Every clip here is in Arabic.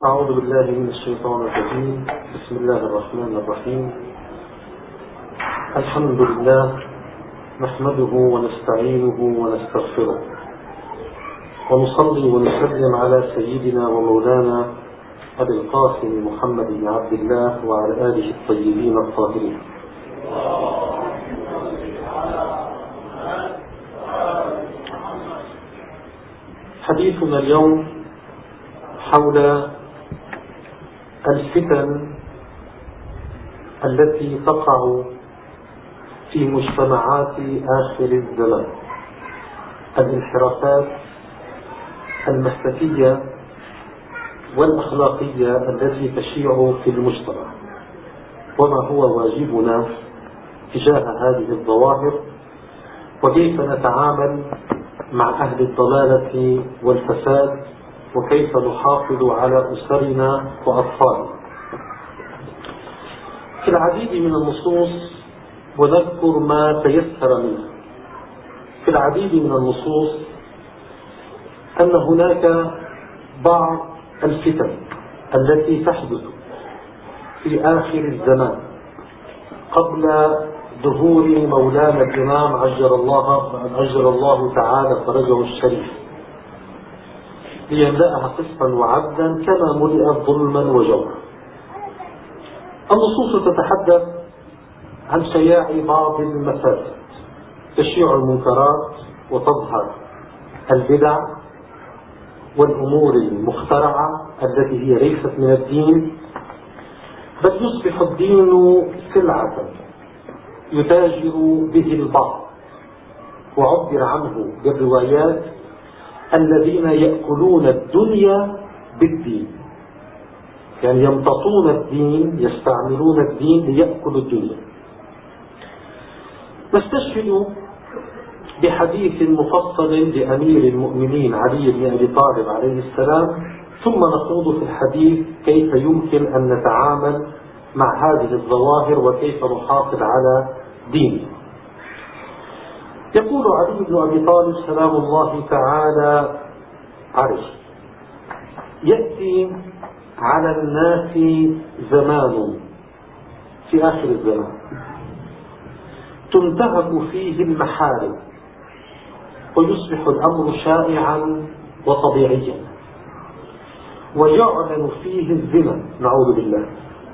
أعوذ بالله من الشيطان الرجيم. بسم الله الرحمن الرحيم. الحمد لله نحمده ونستعينه ونستغفره ونصلي ونسلم على سيدنا ومولانا أبي القاسم محمد بن عبد الله وعلى آله الطيبين الطاهرين. حديثنا اليوم حول الفتن التي تقع في مجتمعات آخر الزمان، الانحرافات المسلكية والأخلاقية التي تشيع في المجتمع، وما هو واجبنا تجاه هذه الظواهر، وكيف نتعامل مع أهل الضلالة والفساد، وكيف نحافظ على أسرنا وأطفالنا. في العديد من النصوص، ونذكر ما تيسر منها، في العديد من النصوص أن هناك بعض الفتن التي تحدث في آخر الزمان قبل ظهور مولانا الإمام عجل الله تعالى فرجه الشريف ليملأها قسطا وعدلا كما ملئت ظلما وجورا. النصوص تتحدث عن شياع بعض المفاسد، تشيع المنكرات وتظهر البدع والأمور المخترعة التي هي ليست من الدين، بل يصبح الدين سلعة يتاجر به البعض، وعبر عنه بالروايات الذين يأكلون الدنيا بالدين، يعني يمتطون الدين، يستعملون الدين ليأكلوا الدنيا. نستشهد بحديث مفصل لأمير المؤمنين علي بن أبي طالب عليه السلام، ثم نخوض في الحديث كيف يمكن أن نتعامل مع هذه الظواهر وكيف نحافظ على ديننا. يقول علي بن أبي طالب سلام الله تعالى عليه: يأتي على الناس زمان في آخر الزمان تنتهك فيه المحارم، ويصبح الأمر شائعا وطبيعيا، ويعلن فيه الزنا، نعوذ بالله.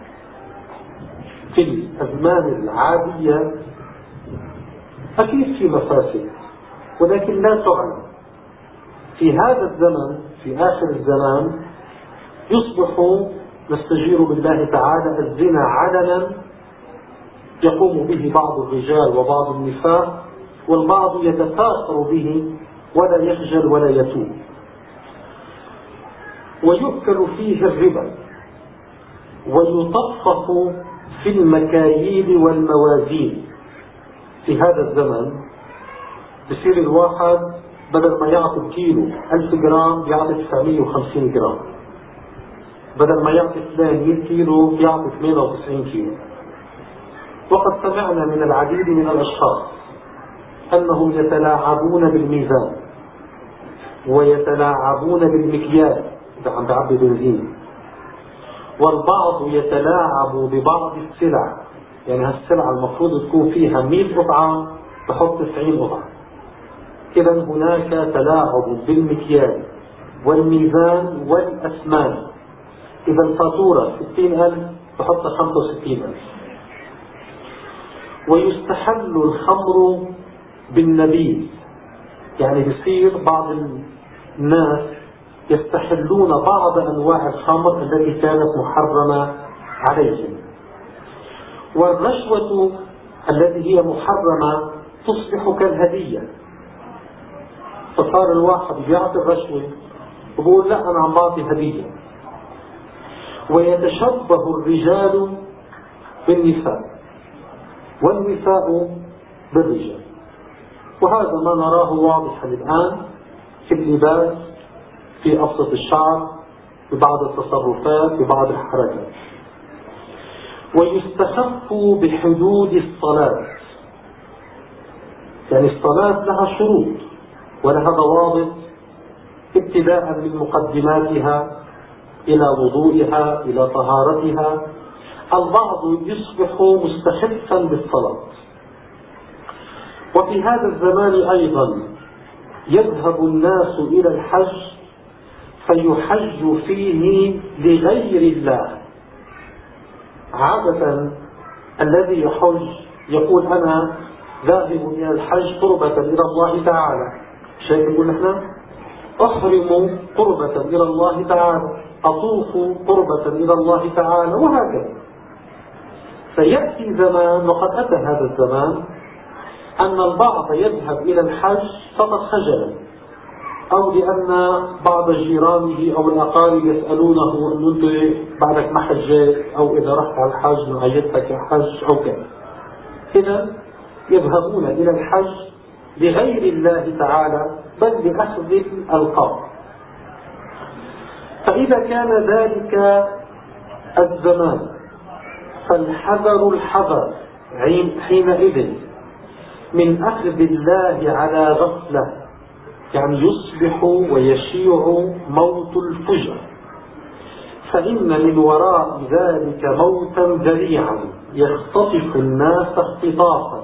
في الأزمان العادية أكيد في مفاسد، ولكن لا تعلن. في هذا الزمن، في آخر الزمان، يصبح نستجير بالله تعالى الزنا علنا يقوم به بعض الرجال وبعض النساء، والبعض يتفاخر به ولا يخجل ولا يتوب. ويؤكل فيه الربا، ويطفف في المكاييل والموازين. في هذا الزمن بصير الواحد بدل ما يعطي كيلو 1000 جرام يعطي 950 جرام، بدل ما يعطي 100 كيلو يعطي 98 كيلو. وقد سمعنا من العديد من الأشخاص أنهم يتلاعبون بالميزان ويتلاعبون بالمكيال إذا عم بعبي بنزين، والبعض يتلاعب ببعض السلع، يعني هالسلعة المفروض تكون فيها 100 قطعة تحط 90 قطعة. إذا هناك تلاعب بالمكيال والميزان والأثمان. إذا الفاتورة 60,000 تحط 65,000. ويستحل الخمر بالنبيذ، يعني بيصير بعض الناس يستحلون بعض أنواع الخمر التي كانت محرمة عليهم. والرشوة التي هي محرمة تصبح كالهدية، فصار الواحد بيعطي الرشوة وبقول لا أنا عم بعطي هدية. ويتشبه الرجال بالنساء والنساء بالرجال، وهذا ما نراه واضحا الآن في اللباس، في قصة الشعر، في بعض التصرفات، في بعض الحركات. ويستخف بحدود الصلاة، يعني الصلاة لها شروط ولها ضوابط ابتداء من مقدماتها إلى وضوئها، إلى طهارتها. البعض يصبح مستخفا بالصلاة. وفي هذا الزمان أيضا يذهب الناس إلى الحج فيحج فيه لغير الله. عادة الذي يحج يقول أنا ذاهب إلى الحج قربة إلى الله تعالى. شيء يقول نحن أحرم قربة إلى الله تعالى، أطوف قربة إلى الله تعالى، وهكذا. فيأتي زمان، وقد أتى هذا الزمان، أن البعض يذهب إلى الحج فقط خجلا، أو لأن بعض جيرانه أو الأقارب يسألونه أن أنت بعدك ما حجيت، أو إذا رحت على الحج نعيدتك حج أو كذا. إذا يذهبون إلى الحج لغير الله تعالى، بل لأخذ الألقاب. فإذا كان ذلك الزمان فالحذر الحذر حينئذ من أخذ الله على غفلة، يعني يصبح ويشيع موت الفجر، فإن من وراء ذلك موتا ذريعا يختطف الناس اختطافا.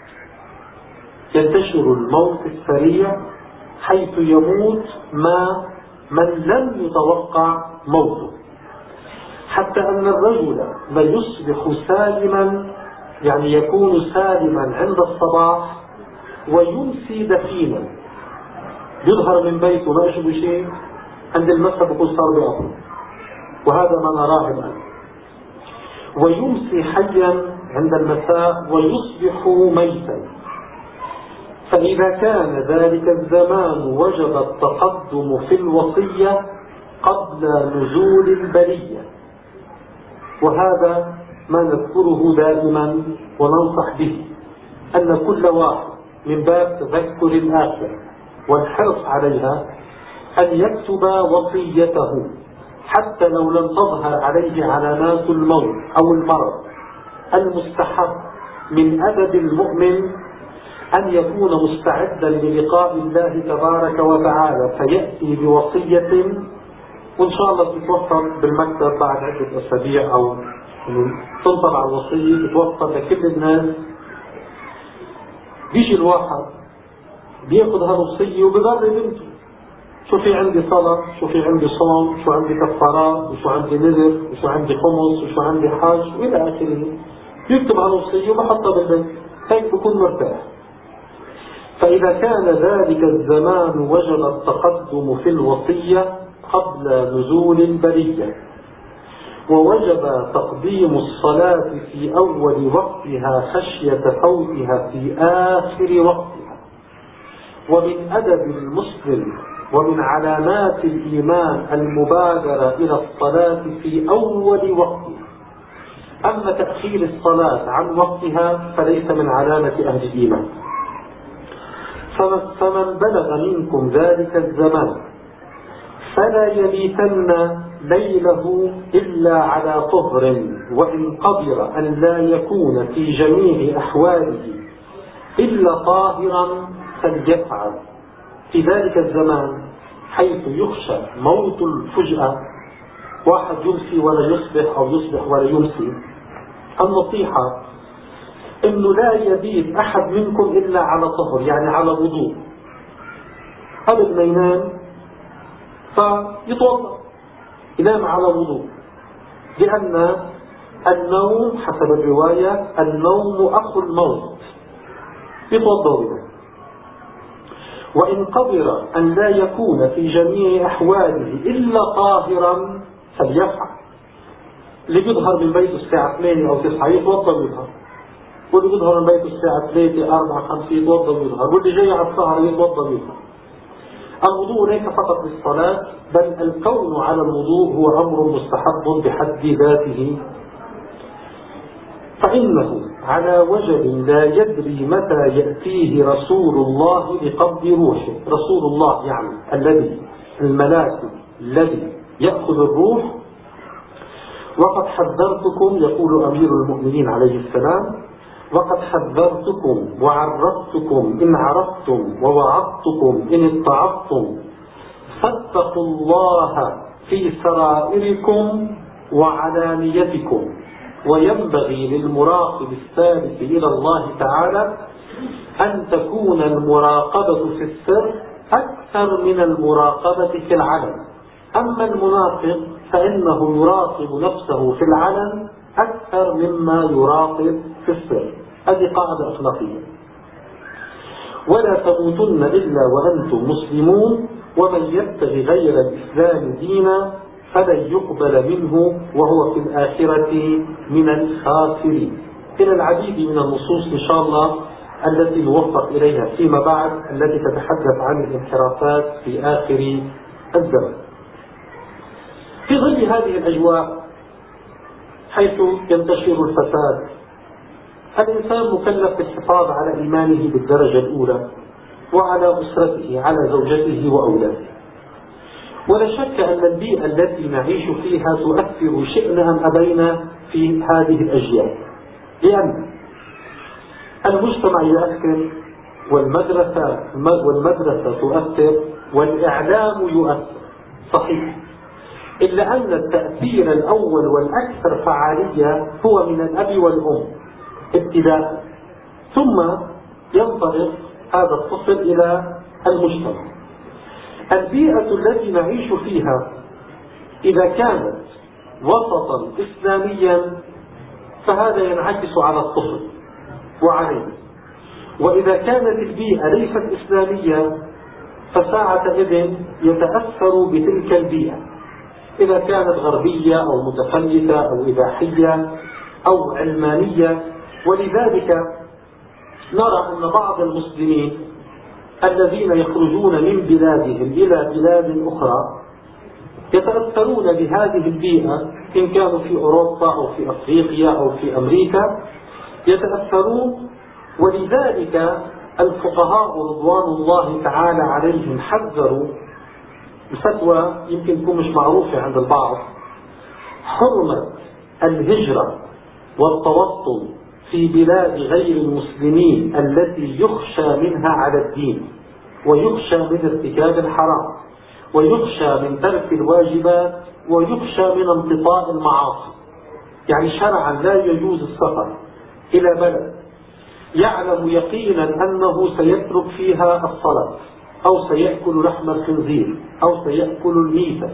ينتشر الموت السريع حيث يموت من لم يتوقع موته، حتى أن الرجل لا يصبح سالما، يعني يكون سالما عند الصباح ويمسي دفينا، يظهر من بيته ما يشبه شيء، عند المساء بقول صار بأمر، وهذا ما نراه الآن. ويمسي حيا عند المساء ويصبح ميتا. فإذا كان ذلك الزمان وجب التقدم في الوصية قبل نزول البلية، وهذا ما نذكره دائما وننصح به، أن كل واحد من باب تذكر الآخرة والحرص عليها أن يكتب وصيته، حتى لو لم تظهر عليه علامات الموت أو المرض. المستحب من أدب المؤمن أن يكون مستعدا للقاء الله تبارك وتعالى، فيأتي بوصية وإن شاء الله تتوفر بالمكتب بعد عدة أسابيع، أو تنطبع الوصية تتوفر لكل الناس. بيجي الواحد بياخذ هالوصية وبضل بنته، شو في عندي صلاة، شو في عندي صوم، شو عندي كفارات، وشو عندي نذر، وشو عندي خمس، وشو عندي حج، وإلى آخره. يكتب هالوصية وبحطها بالبيت، هيك بكون مرتاح. فإذا كان ذلك الزمان وجب التقدم في الوصية قبل نزول البلية، ووجب تقديم الصلاة في أول وقتها خشية فوتها في آخر وقتها. ومن أدب المسلم ومن علامات الإيمان المبادرة إلى الصلاة في أول وقتها. أما تأخير الصلاة عن وقتها فليس من علامة أهل الإيمان. فمن بلغ منكم ذلك الزمان فلا يبيتن ليله إلا على طهر، وإن قدر أن لا يكون في جميع أحواله إلا طاهرا فليفعل. في ذلك الزمان حيث يخشى موت الفجأة، واحد يمسي ولا يصبح أو يصبح ولا يمسي، النصيحة إنه لا يبيت أحد منكم إلا على طهر، يعني على وضوء، قبل ما ينام فيتوضأ، ينام على وضوء، لأن النوم حسب الرواية النوم أخو الموت، يتوضأ. وإن قدر أن لا يكون في جميع أحواله إلا طاهرا فليفعل. اللي بيظهر من بيته الساعة 8 أو 9 يتوضأ ويظهر، واللي بيظهر من بيته الساعة 3 4 5 يتوضأ ويظهر، واللي جاي على السهرة يتوضأ ويظهر. الوضوء ليس فقط للصلاة، بل الكون على الوضوء هو أمر مستحب بحد ذاته، فإنه على وجل لا يدري متى يأتيه رسول الله بقبض روحه. رسول الله يعني الذي الملاك الذي يأخذ الروح. وقد حذرتكم، يقول أمير المؤمنين عليه السلام، وقد حذرتكم وعرفتكم إن عرفتم ووعظتكم إن اتعظتم، فاتقوا الله في سرائركم وعلانيتكم. وينبغي للمراقب الثالث إلى الله تعالى أن تكون المراقبة في السر أكثر من المراقبة في العلن. أما المنافق فإنه يراقب نفسه في العلن أكثر مما يراقب في السر. هذه قاعدة أخلاقية. ولا تموتن إلا وأنتم مسلمون ومن يبتغي غير الإسلام دينا فلن يقبل منه وهو في الآخرة من الخاسرين. إلى العديد من النصوص إن شاء الله التي نوفق إليها فيما بعد، التي تتحدث عن الانحرافات في آخر الزمن. في ظل هذه الأجواء حيث ينتشر الفساد، الإنسان مكلف بالحفاظ على إيمانه بالدرجة الأولى وعلى أسرته، على زوجته وأولاده. ولا شك أن البيئة التي نعيش فيها تؤثر شئنا أم أبينا في هذه الأجيال، لأن المجتمع يؤثر والمدرسة تؤثر والإعلام يؤثر، صحيح، إلا أن التأثير الأول والأكثر فعالية هو من الأب والأم ابتداء، ثم ينطلق هذا الطفل إلى المجتمع. البيئة التي نعيش فيها إذا كانت وسطا إسلاميا فهذا ينعكس على الطفل وعليه، وإذا كانت البيئة ليست إسلامية فساعتئذ يتأثر بتلك البيئة، إذا كانت غربية أو متخلفة أو إباحية أو علمانية. ولذلك نرى أن بعض المسلمين الذين يخرجون من بلادهم إلى بلاد أخرى يتأثرون بهذه البيئة، إن كانوا في أوروبا أو في أفريقيا أو في أمريكا يتأثرون. ولذلك الفقهاء رضوان الله تعالى عليهم حذروا الفتوى، يمكن تكون مش معروفة عند البعض، حرمة الهجرة والتوطن في بلاد غير المسلمين التي يخشى منها على الدين، ويخشى من ارتكاب الحرام، ويخشى من ترك الواجبات، ويخشى من انقطاع المعاصي. يعني شرعا لا يجوز السفر إلى بلد يعلم يقينا أنه سيترك فيها الصلاة أو سيأكل لحم الخنزير أو سيأكل الميتة،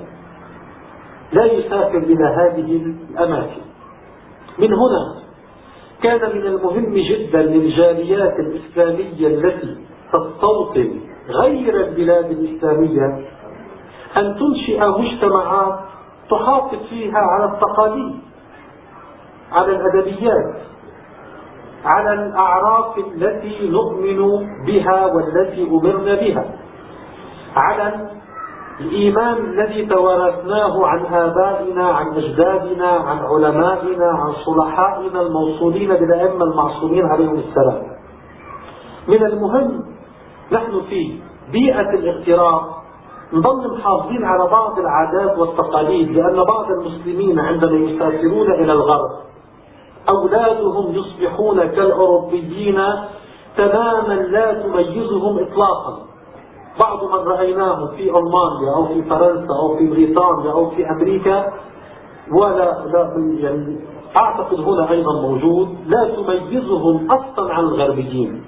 لا يسافر إلى هذه الأماكن. من هنا كان من المهم جدا للجاليات الإسلامية التي تستوطن غير البلاد الإسلامية أن تنشئ مجتمعات تحافظ فيها على التقاليد، على الأدبيات، على الأعراف التي نؤمن بها والتي أمرنا بها، على الإيمان الذي توارثناه عن آبائنا، عن أجدادنا، عن علمائنا، عن صلحائنا الموصولين بالأئمة المعصومين عليهم السلام. من المهم نحن في بيئة الاغتراب نظل محافظين على بعض العادات والتقاليد، لأن بعض المسلمين عندما يسافرون إلى الغرب أولادهم يصبحون كالأوروبيين تماما، لا تميزهم إطلاقا. بعض من رأيناه في ألمانيا أو في فرنسا أو في بريطانيا أو في أمريكا، يعني أعتقد هنا أيضا موجود، لا تميزهم أصلا عن الغربيين.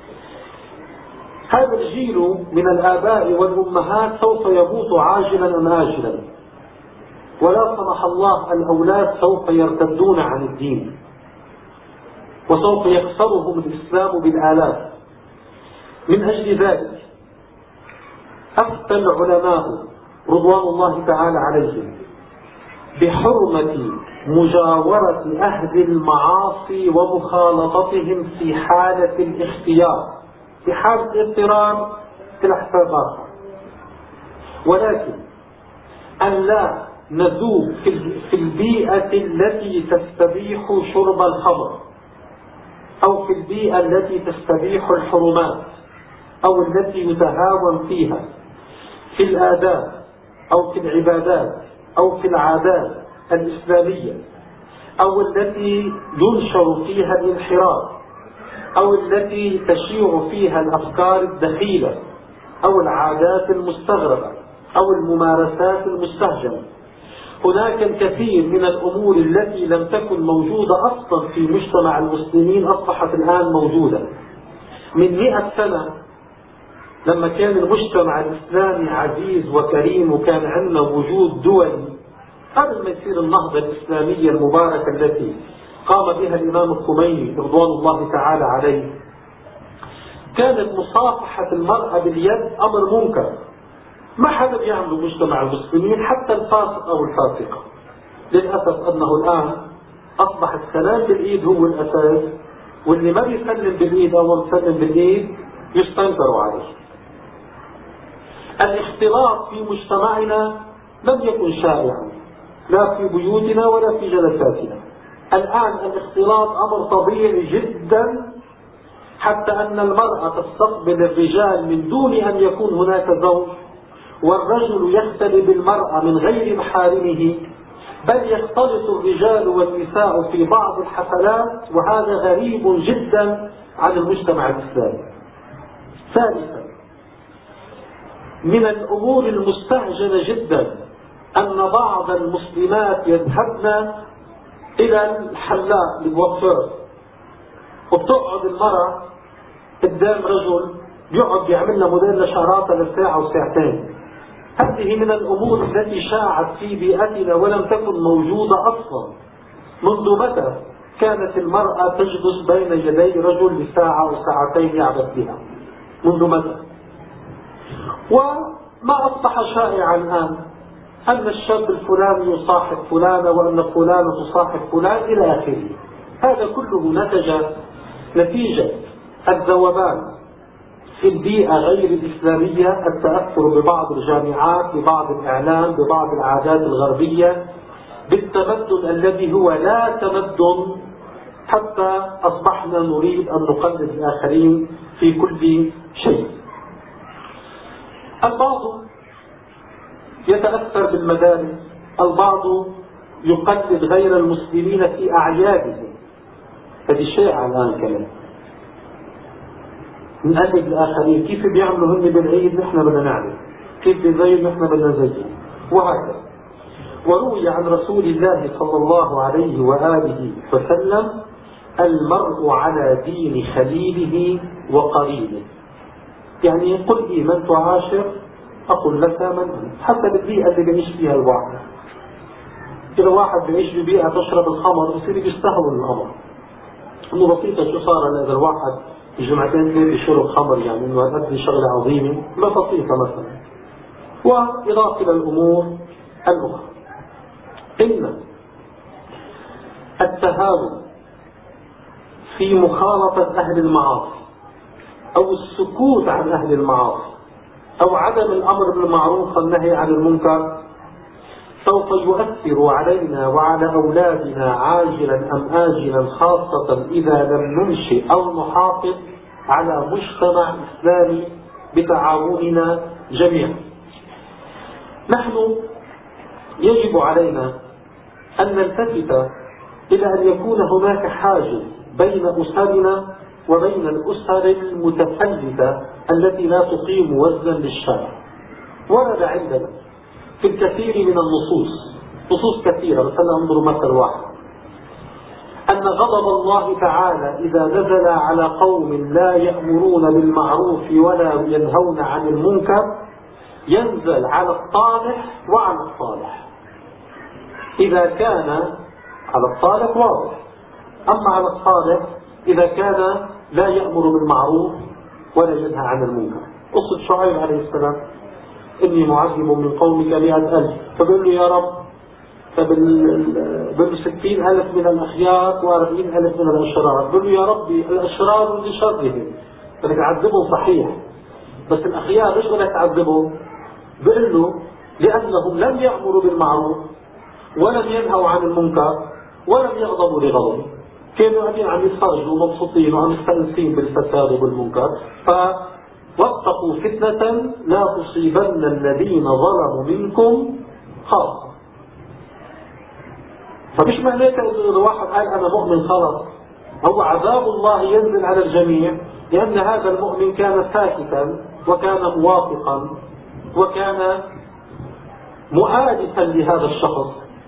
هذا الجيل من الآباء والأمهات سوف يموت عاجلا أم آجلا، ولا سمح الله الأولاد سوف يرتدون عن الدين، وسوف يخسرهم الإسلام بالآلاف. من أجل ذلك أفتى العلماء رضوان الله تعالى عليهم بحرمة مجاورة أهل المعاصي ومخالطتهم في حالة الاختيار، في حالة اضطرار في الحسابات، ولكن أن لا نذوب في البيئة التي تستبيح شرب الخمر، أو في البيئة التي تستبيح الحرمات، أو التي يتهاون فيها في الآداب أو في العبادات أو في العادات الإسلامية، أو التي ينشر فيها الانحراف، أو التي تشيع فيها الأفكار الدخيلة، أو العادات المستغربة، أو الممارسات المستهجنة. هناك الكثير من الأمور التي لم تكن موجودة أصلا في مجتمع المسلمين أصبحت الآن موجودة. من 100 سنة لما كان المجتمع الإسلامي عزيز وكريم وكان عندنا وجود دولي قبل ما يصير النهضة الإسلامية المباركة التي قام بها الإمام الخميني رضوان الله تعالى عليه، كانت مصافحة المرأة باليد أمر منكر، ما حدا بيعمله مجتمع المسلمين حتى الفاسق أو الفاسقة. للأسف أنه الآن أصبح السلام بالإيد هو الأساس، واللي ما بيسلم بالإيد أو بيسلم بالإيد يستنكر عليه. الاختلاط في مجتمعنا لم يكن شائعا لا في بيوتنا ولا في جلساتنا. الآن الاختلاط أمر طبيعي جدا، حتى أن المرأة تستقبل الرجال من دون أن يكون هناك زوج، والرجل يختلي بالمرأة من غير محارمه، بل يختلط الرجال والنساء في بعض الحفلات، وهذا غريب جدا عن المجتمع الإسلامي. ثالثا، من الأمور المستهجنة جدا أن بعض المسلمات يذهبن إلى الحلاق للوفر، وبتقعد المرأة قدام رجل يقعد يعمل لها موديل لشعراتها لساعة وساعتين. هذه من الأمور التي شاعت في بيئتنا ولم تكن موجودة أصلا. منذ متى كانت المرأة تجلس بين يدي رجل لساعة وساعتين يعبث بها؟ منذ متى؟ وما أصبح شائعا الآن أن الشاب الفلاني يصاحب فلانة وأن فلانة تصاحب فلان إلى آخره. هذا كله نتيجة الذوبان في البيئة غير الإسلامية، التأثر ببعض الجامعات، ببعض الإعلام، ببعض العادات الغربية، بالتمدن الذي هو لا تمدن، حتى أصبحنا نريد أن نقلد الآخرين في كل شيء. البعض يتأثر بالمدارس، البعض يقلد غير المسلمين في أعيادهم. هذه شائعة الآن كمان، نقلد الآخرين، كيف بيعملوا هن بالعيد نحن بدنا نعمل، كيف بيزين نحن بدنا نزين، وهكذا. وروي عن رسول الله صلى الله عليه وآله وسلم: المرء على دين خليله وقرينه. يعني قل لي من تعاشر أقول لك من أنت، حتى بالبيئة اللي بيعيش فيها الواحد. إذا واحد بيعيش ببيئة تشرب الخمر يصير يستهون الأمر، إنه بسيطة شو صار إذا الواحد الجمعتين ثلاثة يشرب خمر، يعني إنه هذه شغلة عظيمة، ما بسيطة مثلا. وإضافة إلى الأمور الأخرى، إن التهاون في مخالطة أهل المعاصي أو السكوت عن أهل المعاصي أو عدم الأمر بالمعروف والنهي عن المنكر سوف يؤثر علينا وعلى أولادنا عاجلا أم آجلا، خاصة إذا لم ننشئ أو نحافظ على مجتمع إسلامي بتعاوننا جميعا. نحن يجب علينا أن نلتفت إلى أن يكون هناك حاجز بين أسرنا وبين الأسر المتفلتة التي لا تقيم وزنا للشرع. ورد عندنا في الكثير من نصوص كثيرة، مثلا انظروا مثل واحد: أن غضب الله تعالى إذا نزل على قوم لا يأمرون بالمعروف ولا ينهون عن المنكر ينزل على الصالح وعلى الصالح. إذا كان على الصالح واضح، أما على الصالح إذا كان لا يأمر بالمعروف ولا ينهى عن المنكر. قصة شعيب عليه السلام: إني معذب من قومك 100,000، فقال له يا رب، فبقول له 60,000 من الأخيار و40,000 من الأشرار. قال له يا ربي الأشرار لشرهم بدك تعذبهم صحيح، بس الأخيار ليش بدك تعذبهم؟ بقول له لأنهم لم يأمروا بالمعروف ولم ينهوا عن المنكر ولم يغضبوا لغضبه، كانوا قاعدين عم يتفرجوا ومبسوطين وعم يستانسين بالفساد وبالمنكر. فواتقوا فتنة لا تصيبن الذين ظلموا منكم خاصة. فمش معناته إذا واحد قال أنا مؤمن خلص، هو عذاب الله ينزل على الجميع، لأن هذا المؤمن كان ساكتا وكان موافقا وكان مؤادفا لهذا الشخص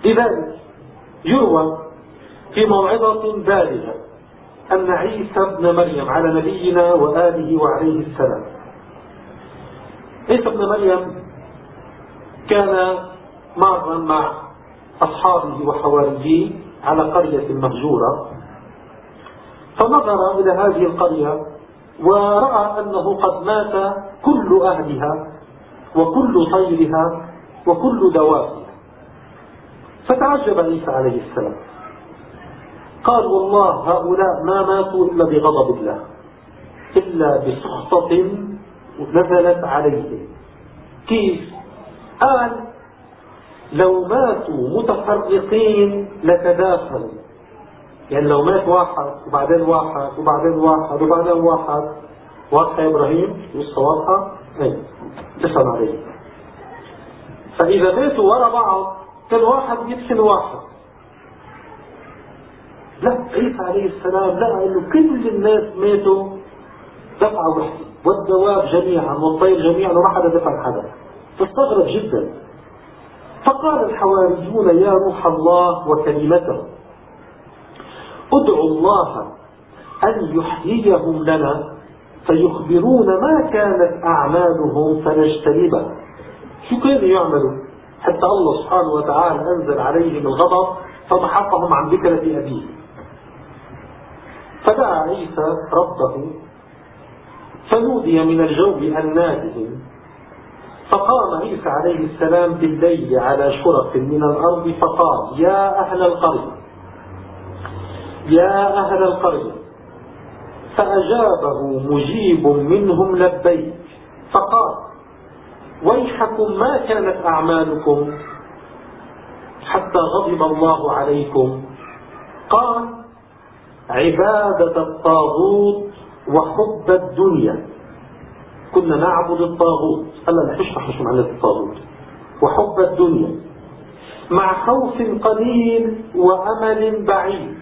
لذلك يروى في موعظة بالغة أن عيسى ابن مريم على نبينا وآله وعليه السلام، عيسى ابن مريم كان مرا مع أصحابه وحواريه على قرية مهجورة، فنظر إلى هذه القرية ورأى أنه قد مات كل أهلها وكل طيرها وكل دوابها، فتعجب عيسى عليه السلام، قال والله هؤلاء ما ماتوا إلا بغضب الله، إلا بسخطة نزلت عليهم. كيف؟ قال لو ماتوا متفرقين لتداخلوا، يعني لو مات واحد وبعدين واحد وبعدين واحد وبعدين واحد، واضحة يا إبراهيم؟ لسه واضحة؟ ايه تفهم عليه. فإذا ماتوا ورا بعض كان واحد يدفن واحد. لا، عيسى عليه السلام لقى انه كل الناس ماتوا دفعة واحدة، والدواب جميعا والطير جميعا، وما حدا دفن حدا، فاستغرب جدا. فقال الحواريون يا روح الله وكلمته ادعوا الله أن يحييهم لنا فيخبرون ما كانت أعمالهم فنجتنبها. شو كانوا يعملوا حتى الله سبحانه وتعالى أنزل عليهم الغضب فمحقهم عن ذكرة أبيه؟ فدعا عيسى ربه فنودي من الجوب أن نادهم، فقام عيسى عليه السلام بالليل على شرف من الأرض فقال يا أهل القرية يا أهل القرية، فأجابه مجيب منهم لبيك، فقال ويحكم ما كانت أعمالكم حتى غضب الله عليكم؟ قال عبادة الطاغوت وحب الدنيا، كنا نعبد الطاغوت، هلا نشرح شو معنى الطاغوت، وحب الدنيا مع خوف قليل وأمل بعيد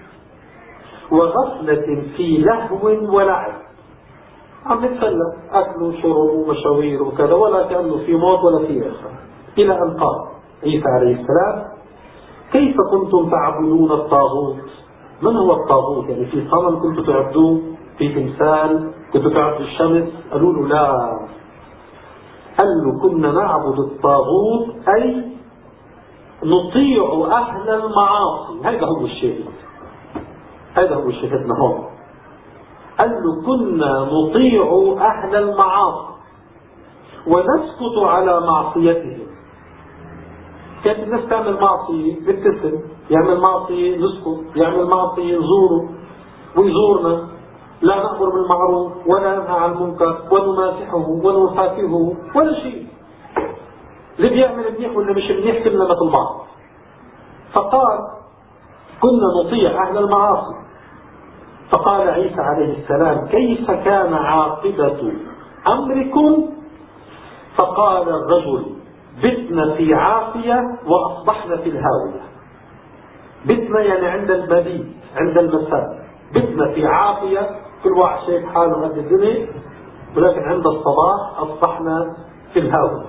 وغفلة في لهو ولعب. عم نتسلى أكل وشرب ومشاوير وكذا، ولا كأنه في موت ولا في آخر. إلى أن قال عيسى عليه السلام كيف كنتم تعبدون الطاغوت؟ من هو الطاغوت؟ يعني في صنم كنتم تعبدوه؟ في تمثال كنتم تعبدوا الشمس؟ قالوا له لا، قال له كنا نعبد الطاغوت أي نطيع أهل المعاصي. هذا هو الشيء، هذا هو شهدنا هون. قال له كنا نطيع أهل المعاصي ونسكت على معصيتهم. كانت الناس تعمل معصية نبتسم، يعمل معصية نسكت، يعمل معصية نزوره ويزورنا، لا نأمر بالمعروف ولا ننهى عن المنكر ونماسحه ونفاكهه ولا شيء. اللي بيعمل منيح واللي مش منيح كلنا مثل بعض. فقال كنا نطيع أهل المعاصي. فقال عيسى عليه السلام كيف كان عاقبة أمركم؟ فقال الرجل بتنا في عافية وأصبحنا في الهاوية. بتنا يعني عند المبيت، عند المساء. بتنا في عافية، كل واحد شايف حاله قد الدنيا، ولكن عند الصباح أصبحنا في الهاوية.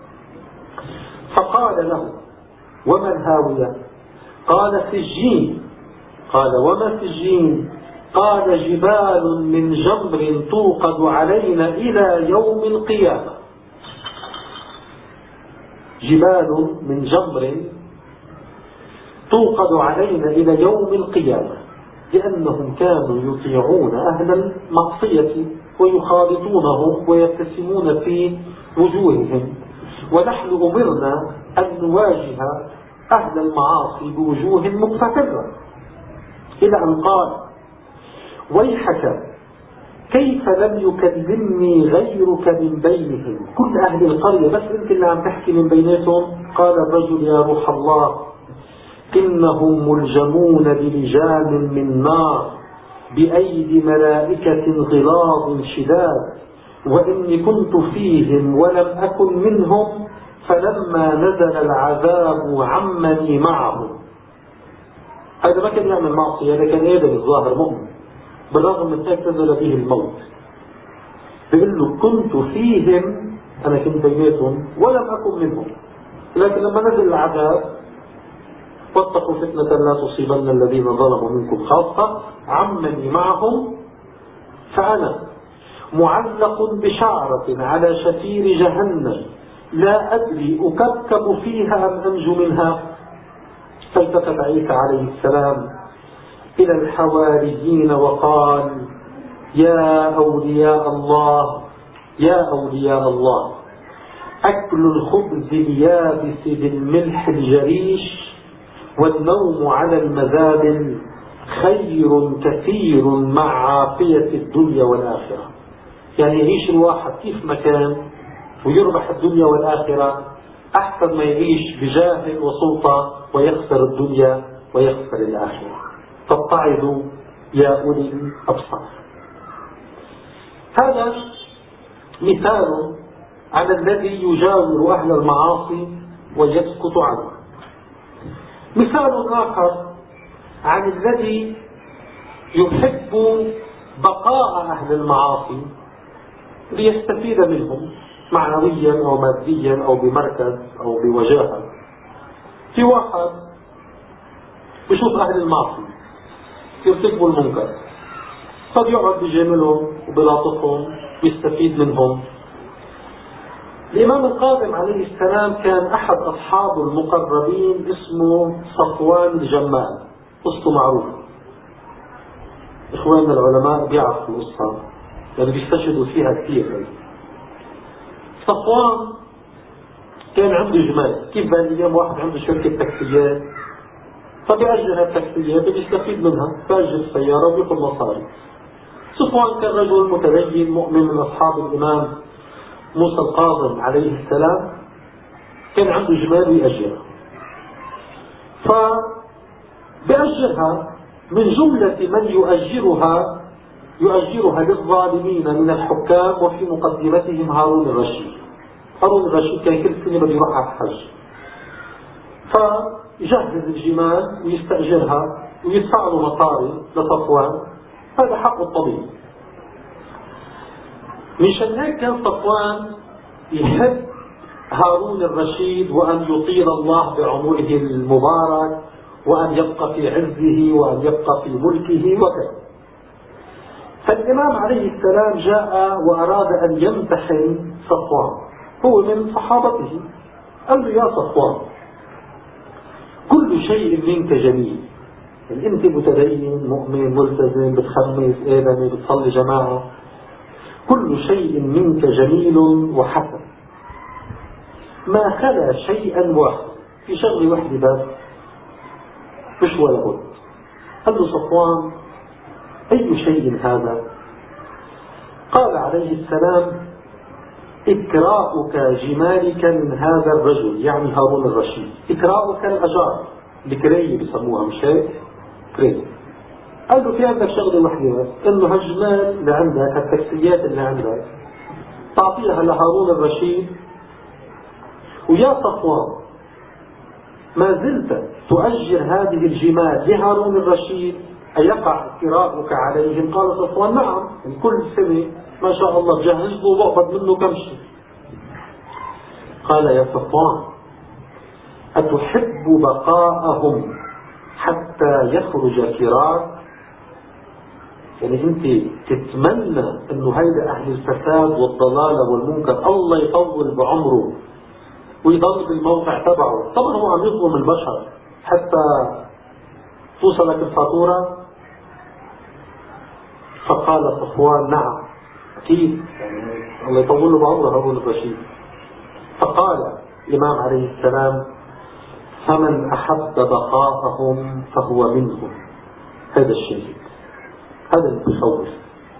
فقال له وما الهاوية؟ قال سجين. قال وما سجين؟ قال جبال من جمر توقد علينا إلى يوم القيامة. جبال من جمر توقد علينا إلى يوم القيامة، لأنهم كانوا يطيعون أهل المعصية ويخالطونهم ويبتسمون في وجوههم، ونحن أمرنا أن نواجه أهل المعاصي بوجوه مقتدرة. إلى أن قال ويحك كيف لم يكلمني غيرك من بينهم؟ كل أهل القرية بس أنت اللي عم تحكي من بيناتهم. قال الرجل يا روح الله إنهم ملجمون بلجام من نار بأيدي ملائكة غلاظ شداد، وإني كنت فيهم ولم أكن منهم، فلما نزل العذاب عمني معهم. هذا ما كان يعمل معصية، هذا كان آدم الظاهر مؤمن، بالرغم من ذلك نزل به الموت. بيقول له كنت فيهم، أنا كنت بيناتهم ولم أكن منهم، لكن لما نزل العذاب واتقوا فتنة لا تصيبن الذين ظلموا منكم خاصة. عمن معهم فأنا معلق بشعرة على شفير جهنم لا أدري أكبكب فيها أم أنجو منها. فالتفت عيسى عليه السلام إلى الحواريين وقال: يا أولياء الله، يا أولياء الله، أكل الخبز اليابس بالملح الجريش والنوم على المذابل خير كثير مع عافية الدنيا والآخرة. يعني يعيش الواحد كيف ما كان ويربح الدنيا والآخرة أحسن ما يعيش بجاه وسلطة ويخسر الدنيا ويخسر الآخرة. فاتعظوا يا أولي الأبصار. هذا مثال على الذي يجاور أهل المعاصي ويسكت عنه. مثال آخر عن الذي يحب بقاء أهل المعاصي ليستفيد منهم معنويا أو ماديا أو بمركز أو بوجاهة. في واحد بشوف أهل المعصية يرتكبوا المنكر، قد يقعد بجاملهم وبلاطفهم ويستفيد منهم. الإمام القاسم عليه السلام كان أحد أصحابه المقربين اسمه صفوان الجمال، قصته معروفة. إخواننا العلماء بيعرفوا القصة يعني بيستشهدوا فيها كثير. صفوان كان عنده جمال، كيف بالأيام واحد عنده شركة تاكسيات فبيأجر التاكسيات وبيستفيد منها، بيأجر السيارة وبياخذ مصاري. صفوان كان رجل متدين مؤمن من أصحاب الإمام موسى القاظم عليه السلام، كان عنده جمال ويأجرها، فبيأجرها من جملة من يؤجرها للظالمين من الحكام، وفي مقدمتهم هارون الرشيد. هارون الرشيد كان كل سنة بده يروح على الحج، فيجهز الجمال ويستأجرها ويدفع له مصاري لصفوان، هذا حقه الطبيعي. مشان هيك كان صفوان يحب هارون الرشيد وأن يطيل الله بعمره المبارك وأن يبقى في عزه وأن يبقى في ملكه وكذا. فالإمام عليه السلام جاء وأراد أن يمتحن صفوان، هو من صحابته. قال له: يا صفوان، كل شيء منك جميل، يعني أنت متدين مؤمن ملتزم بتخمس آدمي بتصلي جماعة، كل شيء منك جميل وحسن، ما خلا شيئا واحد، في شغلة واحدة بس مش ولا بد. قال له صفوان: أي شيء هذا؟ قال عليه السلام: إكراؤك جمالك من هذا الرجل، يعني هارون الرشيد. إكراؤك الأجار، الكرية بيسموها، مش هيك؟ كرية. قال له: في عندك شغلة واحدة بس، إنه هالجمال اللي عندك، هالتاكسيات اللي عندك تعطيها لهارون الرشيد. ويا صفوان، ما زلت تؤجر هذه الجمال لهارون الرشيد أيقع كراؤك عليهم؟ قال صفوان: نعم، كل سنة ما شاء الله بجهز له وبقبض منه كم شيء. قال: يا صفوان، أتحب بقاءهم حتى يخرج كراك؟ يعني أنت تتمنى أنه هيدا أهل الفساد والضلال والمنكر الله يطول بعمره ويضل بالموقع تبعه؟ طبعا هو عم يظلم البشر حتى توصلك الفاتورة. فقال صفوان: نعم أكيد، يعني الله يطول له بعمره هارون الرشيد. فقال الإمام عليه السلام: فمن أحب بقاءهم فهو منهم. هذا الشيء، هذا المخوف،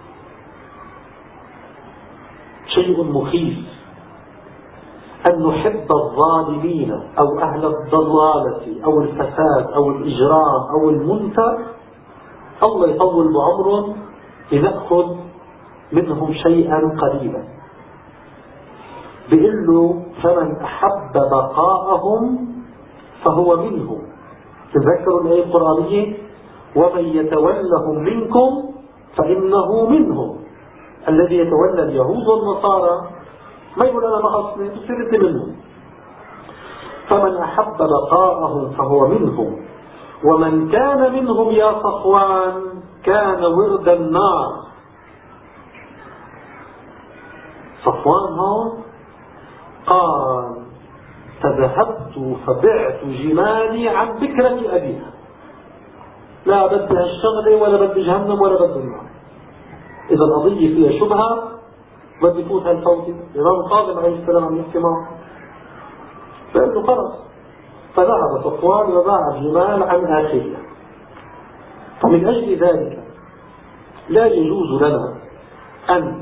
شيء مخيف أن نحب الظالمين أو أهل الضلالة أو الفساد أو الإجرام أو المنكر، الله يطول بعمرهم لنأخذ منهم شيئا قليلا. بيقول له: فمن أحب بقاءهم فهو منهم. تذكروا الآية القرآنية: ومن يتولهم منكم فإنه منهم. الذي يتولى اليهود والنصارى ما يقول أنا ما خصني، بصير أنت منهم. فمن أحب بقاءهم فهو منهم، ومن كان منهم يا صفوان كان ورد النار. صفوان هون قال فذهبت فبعت جمالي عن بكرة أبيها، لا بدي هالشغلة ولا بدي جهنم ولا بدي النار. إذا القضية فيها شبهة بدي فوت هالفوتة. الإمام الكاظم عليه السلام عم يحكي معه فإنه خلص، فذهب صفوان وباع الجمال عن آخرها. فمن أجل ذلك لا يجوز لنا أن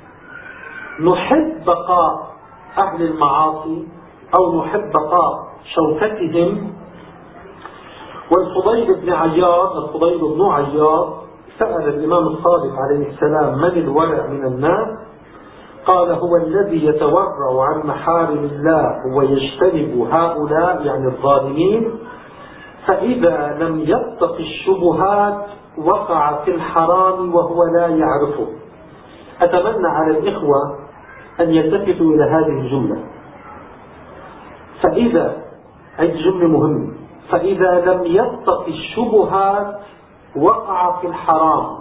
نحب بقاء أهل المعاصي أو نحب بقاء شوكتهم. والفضيل بن عياض سأل الإمام الصادق عليه السلام من الورع من الناس؟ قال هو الذي يتورع عن محارم الله ويجتنب هؤلاء يعني الظالمين، فإذا لم يتق الشبهات وقع في الحرام وهو لا يعرفه. أتمنى على الإخوة أن يلتفتوا إلى هذه الجملة. هذه جملة مهمة. فإذا لم يتق الشبهات وقع في الحرام.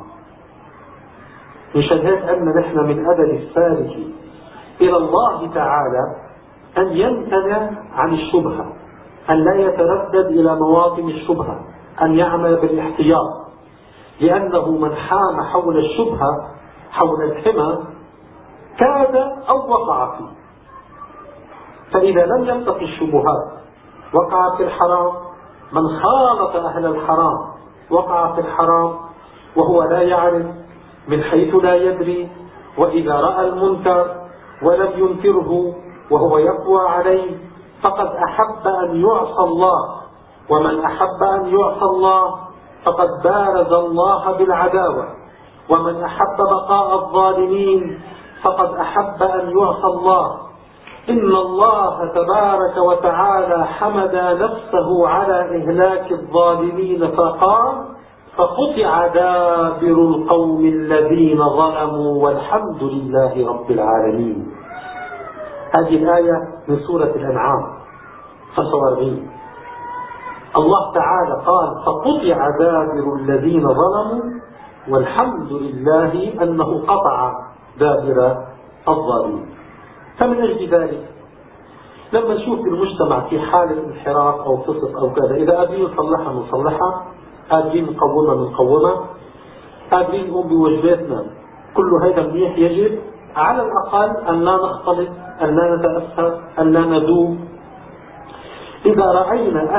مشان هيك أن نحن من أدب السالك إلى الله تعالى أن يمتنع عن الشبهة، أن لا يتردد إلى مواطن الشبهة، أن يعمل بالاحتياط، لأنه من حام حول الشبهة حول الحمى كاد أو وقع فيه. فإذا لم يتق الشبهات وقع في الحرام. من خالط أهل الحرام وقع في الحرام وهو لا يعرف من حيث لا يدري، وإذا رأى المنكر ولم ينكره وهو يقوى عليه فقد أحب أن يعصى الله، ومن أحب أن يعصى الله فقد بارز الله بالعداوة، ومن أحب بقاء الظالمين فقد أحب أن يعصى الله. إن الله تبارك وتعالى حمد نفسه على إهلاك الظالمين فقال فقطع دابر القوم الذين ظلموا والحمد لله رب العالمين. هذه الآية من سورة الأنعام 45. الله تعالى قال فقطع دابر الذين ظلموا والحمد لله أنه قطع دابر الظالمين. فمن أجل ذلك لما نشوف المجتمع في حالة انحراف أو فسق أو كذا، إذا قادرين نصلحها نصلحها، قادرين نقومها نقومها، قادرين نقوم بواجباتنا، كل هذا منيح. يجب على الأقل أن لا نختلط، أن لا نتأثر، أن لا ندوب. إذا رأينا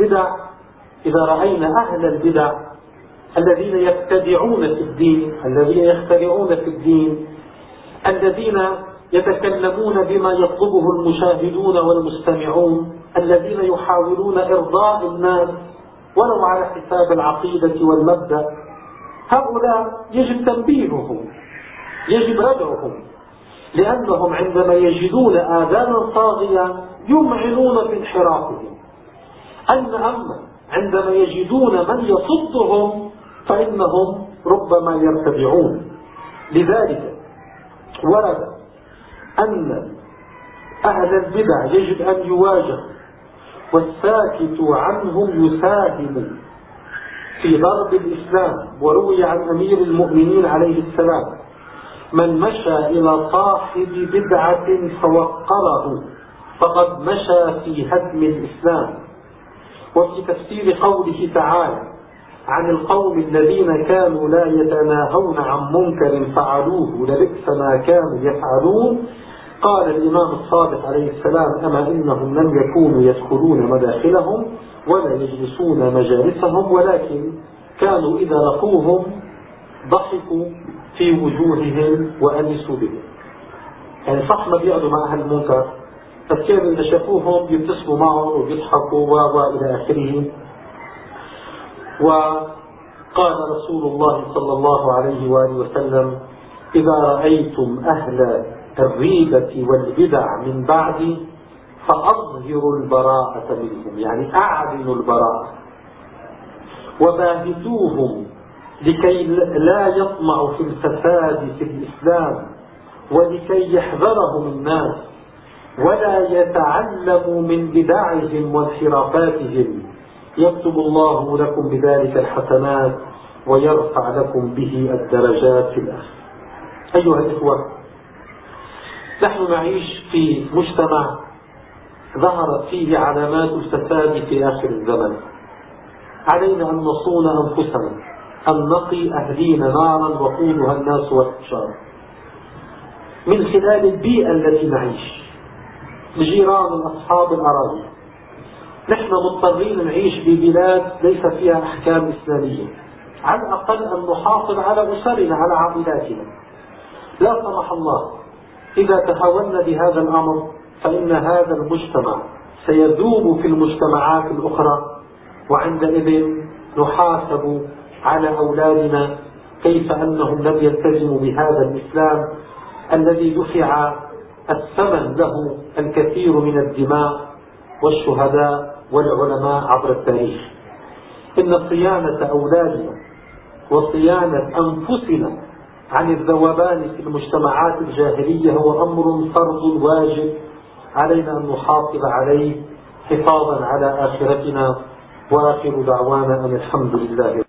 أهل البدع الذين يبتدعون في الدين، الذين يخترعون في الدين، الذين يتكلمون بما يطلبه المشاهدون والمستمعون، الذين يحاولون إرضاء الناس ولو على حساب العقيدة والمبدأ، هؤلاء يجب تنبيههم، يجب ردعهم، لأنهم عندما يجدون آذانا صاغية يمعنون في انحرافهم. أما عندما يجدون من يصدهم فإنهم ربما يرتدعون. لذلك ورد أن أهل البدع يجب أن يواجهوا، والساكت عنهم يساهم في ضرب الإسلام. وروي عن أمير المؤمنين عليه السلام من مشى إلى صاحب بدعة فوقره فقد مشى في هدم الإسلام. وفي تفسير قوله تعالى عن القوم الذين كانوا لا يتناهون عن منكر فعلوه لبئس ما كانوا يفعلون، قال الإمام الصادق عليه السلام أما إنهم لم يكونوا يدخلون مداخلهم ولا يجلسون مجالسهم، ولكن كانوا إذا لقوهم ضحكوا في وجوههم وأنسوا بهم. يعني صح ما بيقعدوا مع أهل المنكر، بس كانوا إذا شافوهم يبتسموا معهم ويضحكوا وإلى آخره. وقال رسول الله صلى الله عليه وآله وسلم إذا رأيتم أهل الريبة والبدع من بعد فأظهروا البراءة منهم، يعني أعلنوا البراءة، وباهتوهم لكي لا يطمعوا في الفساد في الإسلام ولكي يحذرهم الناس، ولا يتعلموا من بدعهم وانحرافاتهم يكتب الله لكم بذلك الحسنات ويرفع لكم به الدرجات في الآخرة. أيها الإخوة، نحن نعيش في مجتمع ظهرت فيه علامات الفساد في آخر الزمن. علينا أن نصون أنفسنا، أن نقي أهلينا نارا وقودها الناس والحجارة من خلال البيئة التي نعيش، الجيران، الأصحاب، الأراضي. نحن مضطرين نعيش ببلاد ليس فيها أحكام إسلامية، على الأقل أن نحافظ على أسرنا، على عائلاتنا. لا سمح الله إذا تهاونا بهذا الأمر فإن هذا المجتمع سيذوب في المجتمعات الأخرى، وعندئذ نحاسب على أولادنا كيف أنهم لم يلتزموا بهذا الإسلام الذي دفع الثمن له الكثير من الدماء والشهداء والعلماء عبر التاريخ. إن صيانة أولادنا وصيانة أنفسنا عن الذوبان في المجتمعات الجاهلية هو أمر فرض واجب علينا أن نحافظ عليه حفاظا على آخرتنا. وآخر دعوانا أن الحمد لله.